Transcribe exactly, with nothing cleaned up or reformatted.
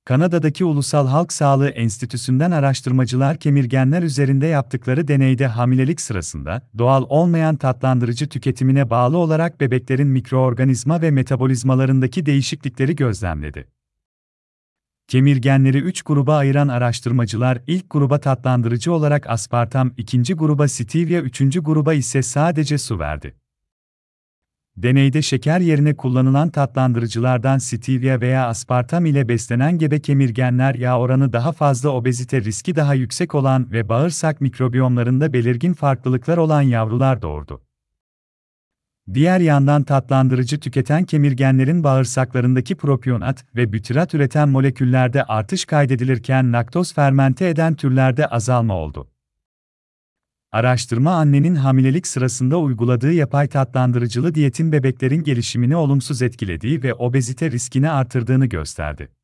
Kanada'daki Ulusal Halk Sağlığı Enstitüsü'nden araştırmacılar kemirgenler üzerinde yaptıkları deneyde hamilelik sırasında doğal olmayan tatlandırıcı tüketimine bağlı olarak bebeklerin mikroorganizma ve metabolizmalarındaki değişiklikleri gözlemledi. Kemirgenleri üç gruba ayıran araştırmacılar ilk gruba tatlandırıcı olarak aspartam, ikinci gruba stevia, üçüncü gruba ise sadece su verdi. Deneyde şeker yerine kullanılan tatlandırıcılardan stevia veya aspartam ile beslenen gebe kemirgenler yağ oranı daha fazla, obezite riski daha yüksek olan ve bağırsak mikrobiyomlarında belirgin farklılıklar olan yavrular doğurdu. Diğer yandan tatlandırıcı tüketen kemirgenlerin bağırsaklarındaki propionat ve bütirat üreten moleküllerde artış kaydedilirken laktoz fermente eden türlerde azalma oldu. Araştırma annenin hamilelik sırasında uyguladığı yapay tatlandırıcılı diyetin bebeklerin gelişimini olumsuz etkilediği ve obezite riskini artırdığını gösterdi.